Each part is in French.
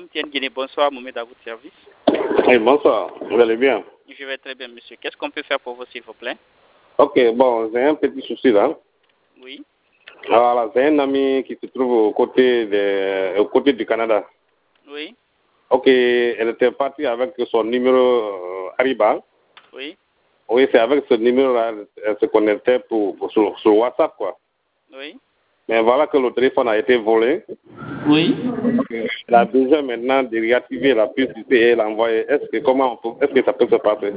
MTN Guinée, bonsoir, Mohamed à votre service. Oui, bonsoir, vous allez bien? Je vais très bien, monsieur. Qu'est-ce qu'on peut faire pour vous, s'il vous plaît? Ok, bon, j'ai un petit souci là. Oui. Voilà, j'ai un ami qui se trouve aux côtés du Canada. Oui. Ok, elle était partie avec son numéro Ariba. Oui. Oui, c'est avec ce numéro-là, elle se connectait sur WhatsApp, quoi. Oui. Mais voilà que le téléphone a été volé. Oui. Elle a besoin maintenant de réactiver la puce du et l'envoyer. Est-ce que ça peut se passer?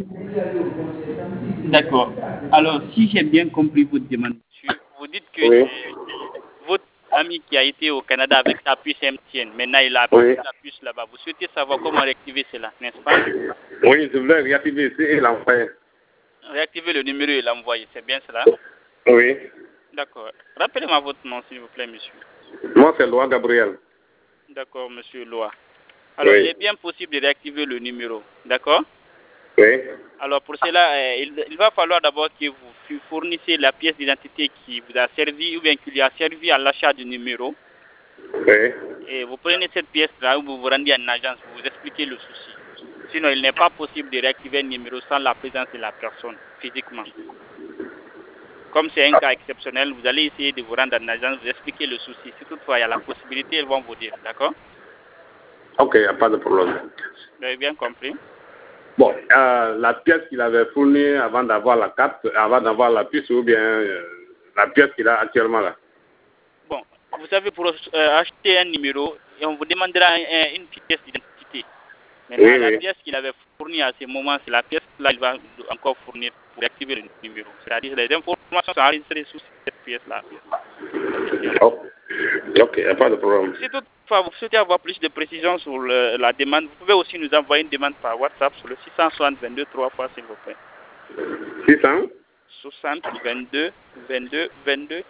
D'accord. Alors, si j'ai bien compris votre demande, monsieur, vous dites que Oui. c'est votre ami qui a été au Canada avec sa puce MTN. Maintenant, il a Oui. la puce là-bas. Vous souhaitez savoir comment réactiver cela, n'est-ce pas? Oui, je voulais réactiver ici et l'envoyer. Réactiver le numéro et l'envoyer, c'est bien cela? Oui. D'accord. Rappelez-moi votre nom, s'il vous plaît, monsieur. Moi, c'est Loa Gabriel. D'accord, monsieur Loa. Alors, il Oui. est bien possible de réactiver le numéro, d'accord? Oui. Alors, pour cela, il va falloir d'abord que vous fournissez la pièce d'identité qui vous a servi ou bien qui lui a servi à l'achat du numéro. Oui. Et vous prenez cette pièce-là, vous vous rendez à une agence, vous vous expliquez le souci. Sinon, il n'est pas possible de réactiver un numéro sans la présence de la personne, physiquement. Comme c'est un cas exceptionnel, vous allez essayer de vous rendre à une agence, vous expliquer le souci. Si toutefois il y a la possibilité, ils vont vous dire, d'accord? Ok, il n'y a pas de problème. Vous avez bien compris? Bon, la pièce qu'il avait fournie avant d'avoir la carte, avant d'avoir la puce ou bien la pièce qu'il a actuellement là. Bon, vous savez, pour acheter un numéro, on vous demandera une pièce d'identité. Maintenant, Oui, la oui. pièce qu'il avait fournie à ce moment, c'est la pièce là qu'il va encore fournir pour activer le numéro. C'est-à-dire les informations sont enregistrées sous cette pièce-là. Oh. Ok, il n'y a pas de problème. Si toutefois vous souhaitez avoir plus de précisions sur la demande, vous pouvez aussi nous envoyer une demande par WhatsApp sur le 660 22 3 fois, s'il vous plaît. 600? 60 22 22 22.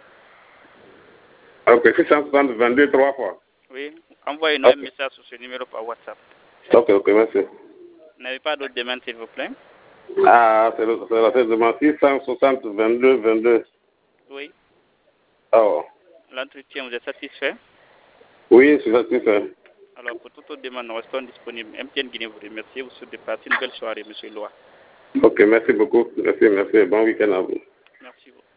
Ok, 660 22 3 fois. Oui, envoyez-nous un Ok, message sur ce numéro par WhatsApp. ok, merci. Vous n'avez pas d'autres demandes, s'il vous plaît? Ah, c'est la tête de moi. 660 22 22. Oui. Oh. L'entretien, vous êtes satisfait? Oui, c'est satisfait. Alors, pour toute autre demande, nous restons disponibles. MTN Guinée vous remercie. Vous souhaitez passer une belle soirée, monsieur Loa. Ok, merci beaucoup. Merci. Bon week-end à vous. Merci beaucoup.